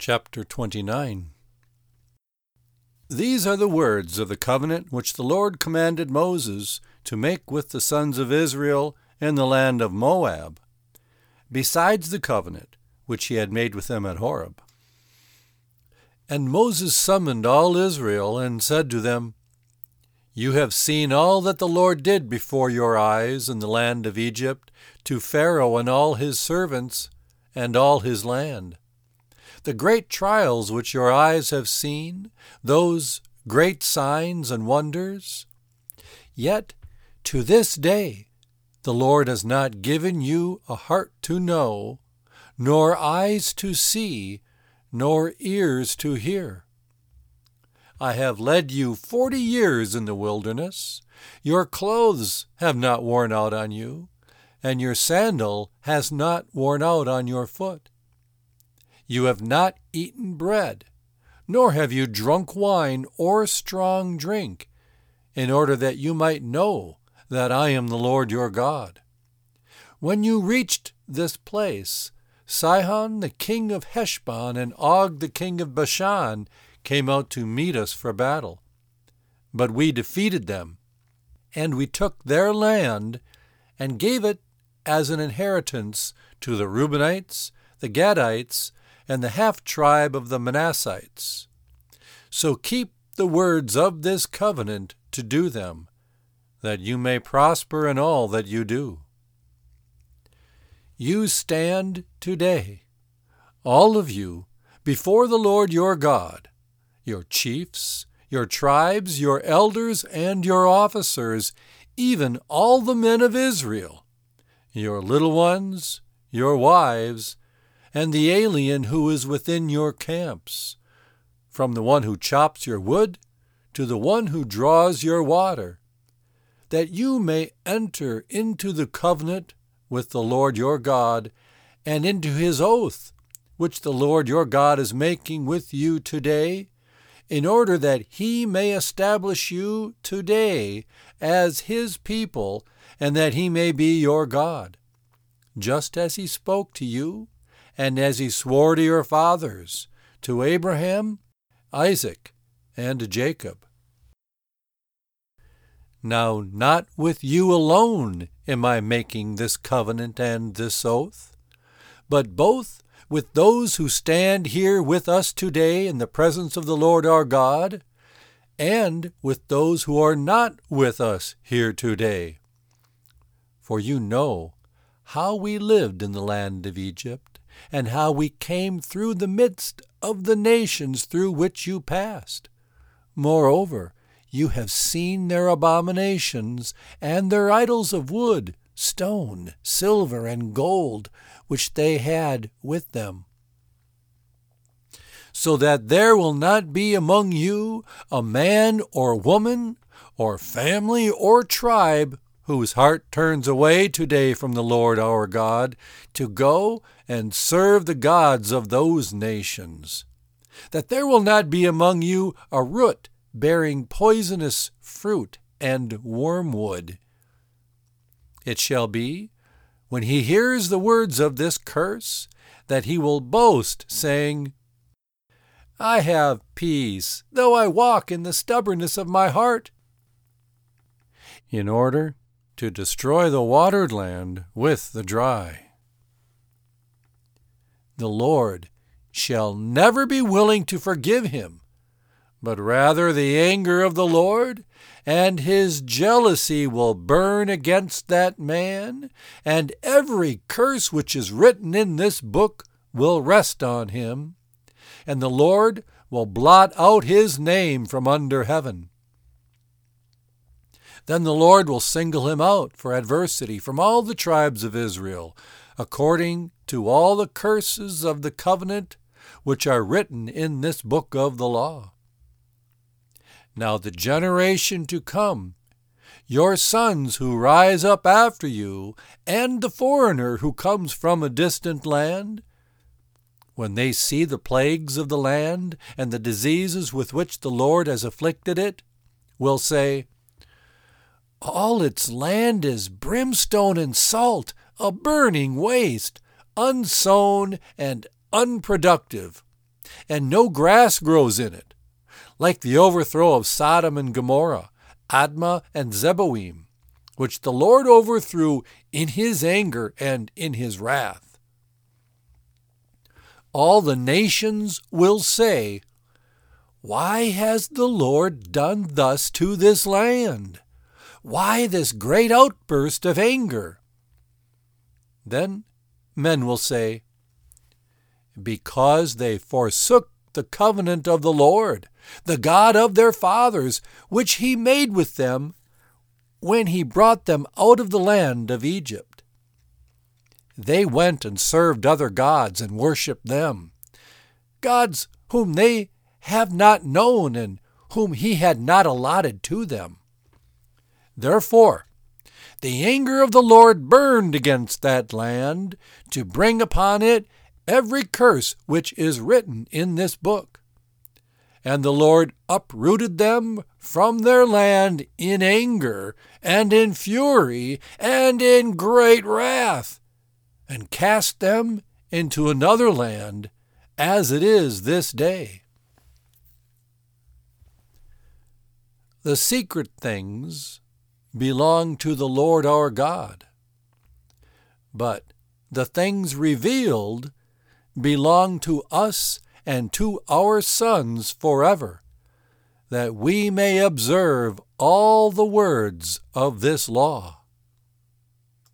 Chapter 29. These are the words of the covenant which the Lord commanded Moses to make with the sons of Israel in the land of Moab, besides the covenant which he had made with them at Horeb. And Moses summoned all Israel and said to them, You have seen all that the Lord did before your eyes in the land of Egypt to Pharaoh and all his servants and all his land. The great trials which your eyes have seen, those great signs and wonders. Yet to this day the Lord has not given you a heart to know, nor eyes to see, nor ears to hear. I have led you 40 years in the wilderness. Your clothes have not worn out on you, and your sandal has not worn out on your foot. You have not eaten bread, nor have you drunk wine or strong drink, in order that you might know that I am the Lord your God. When you reached this place, Sihon the king of Heshbon and Og the king of Bashan came out to meet us for battle. But we defeated them, and we took their land and gave it as an inheritance to the Reubenites, the Gadites, and the half-tribe of the Manassites. So keep the words of this covenant to do them, that you may prosper in all that you do. You stand today, all of you, before the Lord your God, your chiefs, your tribes, your elders, and your officers, even all the men of Israel, your little ones, your wives, and the alien who is within your camps, from the one who chops your wood to the one who draws your water, that you may enter into the covenant with the Lord your God and into his oath, which the Lord your God is making with you today, in order that he may establish you today as his people, and that he may be your God, just as he spoke to you, and as he swore to your fathers, to Abraham, Isaac, and Jacob. Now not with you alone am I making this covenant and this oath, but both with those who stand here with us today in the presence of the Lord our God, and with those who are not with us here today. For you know how we lived in the land of Egypt, and how we came through the midst of the nations through which you passed. Moreover, you have seen their abominations, and their idols of wood, stone, silver, and gold, which they had with them. So that there will not be among you a man or woman, or family or tribe, whose heart turns away today from the Lord our God, to go and serve the gods of those nations. That there will not be among you a root bearing poisonous fruit and wormwood. It shall be, when he hears the words of this curse, that he will boast, saying, I have peace, though I walk in the stubbornness of my heart, in order to destroy the watered land with the dry. The Lord shall never be willing to forgive him, but rather the anger of the Lord and his jealousy will burn against that man, and every curse which is written in this book will rest on him, and the Lord will blot out his name from under heaven. Then the Lord will single him out for adversity from all the tribes of Israel, according to all the curses of the covenant which are written in this book of the law. Now the generation to come, your sons who rise up after you, and the foreigner who comes from a distant land, when they see the plagues of the land and the diseases with which the Lord has afflicted it, will say, All its land is brimstone and salt, a burning waste, unsown and unproductive. and no grass grows in it, like the overthrow of Sodom and Gomorrah, Admah and Zeboim, which the Lord overthrew in his anger and in his wrath. All the nations will say, "Why has the Lord done thus to this land? Why this great outburst of anger?" Then men will say, "Because they forsook the covenant of the Lord, the God of their fathers, which he made with them when he brought them out of the land of Egypt. They went and served other gods and worshipped them, gods whom they have not known and whom he had not allotted to them. Therefore, the anger of the Lord burned against that land to bring upon it every curse which is written in this book. And the Lord uprooted them from their land in anger and in fury and in great wrath, and cast them into another land, as it is this day." The secret things belong to the Lord our God, but the things revealed belong to us and to our sons forever, that we may observe all the words of this law.